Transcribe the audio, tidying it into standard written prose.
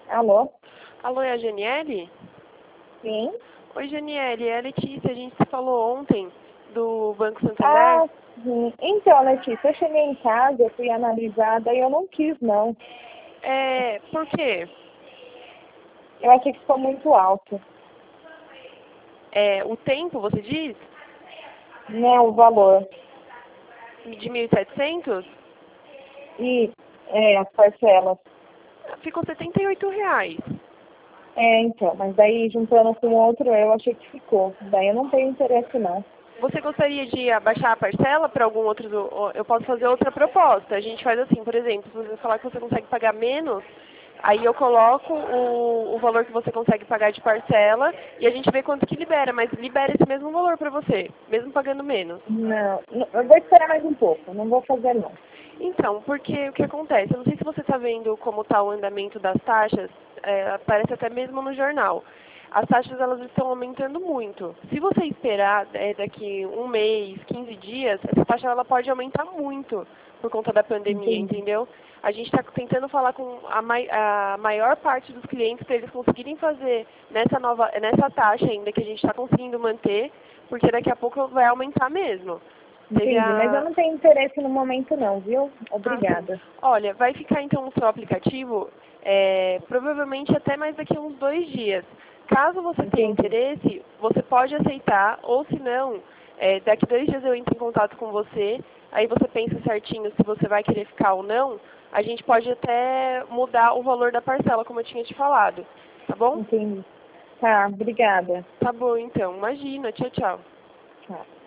Alô? Alô, é a Janiele? Sim? Oi, Janiele, é a Letícia. A gente se falou ontem do Banco Santander. Ah, sim. Então, Letícia, eu cheguei em casa, eu fui analisada e eu não quis, não. Por quê? Eu achei que ficou muito alto. O tempo, você diz? Não, o valor. De 1.700? E, as parcelas. Ficou R$ 78. Então, mas daí juntando com outro, eu achei que ficou. Daí eu não tenho interesse, não. Você gostaria de abaixar a parcela para algum outro... Eu posso fazer outra proposta. A gente faz assim, por exemplo, se você falar que você consegue pagar menos, aí eu coloco o valor que você consegue pagar de parcela e a gente vê quanto que libera, mas libera esse mesmo valor para você, mesmo pagando menos. Não, eu vou esperar mais um pouco, não vou fazer, não. Então, porque o que acontece? Eu não sei se você está vendo como está o andamento das taxas, aparece até mesmo no jornal. As taxas elas estão aumentando muito. Se você esperar daqui um mês, 15 dias, essa taxa ela pode aumentar muito por conta da pandemia, Entendi. entendeu? A gente está tentando falar com a maior parte dos clientes para eles conseguirem fazer nessa taxa ainda que a gente está conseguindo manter, porque daqui a pouco vai aumentar mesmo. Teve Entendi, mas eu não tenho interesse no momento, não, viu? sim. Obrigada. Olha, vai ficar então no seu aplicativo, provavelmente até mais daqui a uns 2 dias. Caso você tenha Entendi. interesse, você pode aceitar, ou se não, daqui 2 dias eu entro em contato com você, aí você pensa certinho se você vai querer ficar ou não, a gente pode até mudar o valor da parcela, como eu tinha te falado, tá bom? Entendi. Tá, obrigada. Tá bom então, imagina, tchau, tchau. Tchau.